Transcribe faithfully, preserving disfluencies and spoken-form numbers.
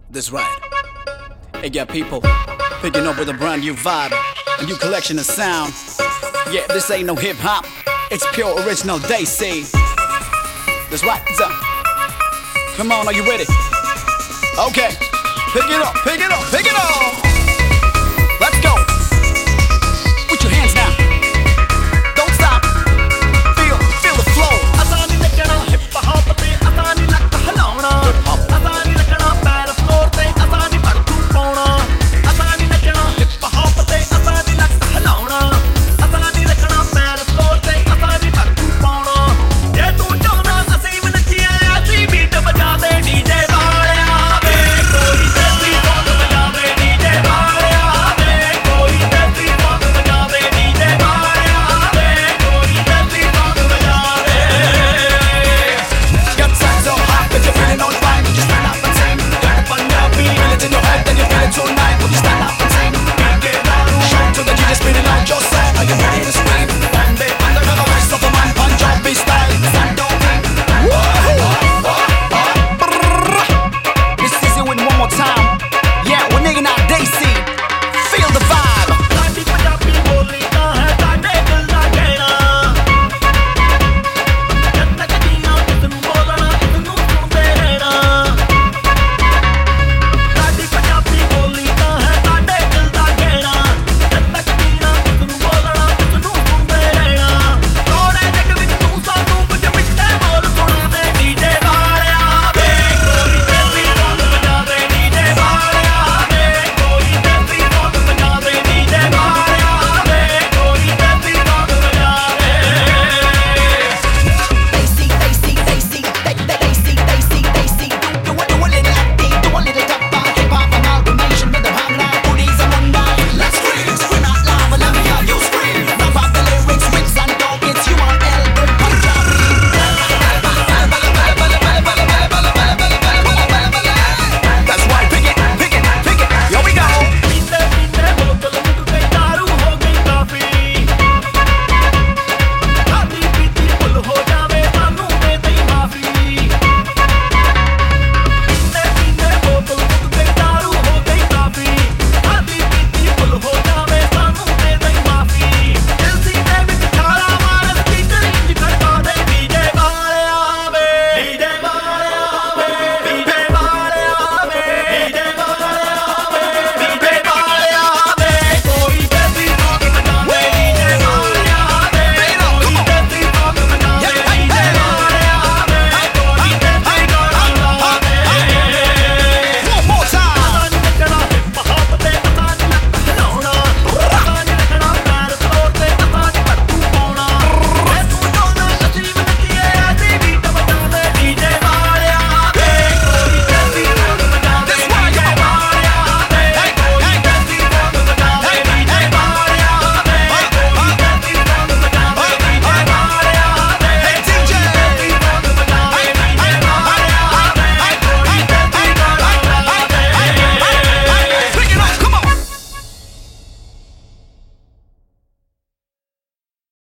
That's right. Hey, yeah, people, picking up with a brand new vibe, a new collection of sound. Yeah, this ain't no hip hop, it's pure original Daisy. That's right. So, come on, are you ready? Okay, pick it up, pick it up, pick it up. Let's go.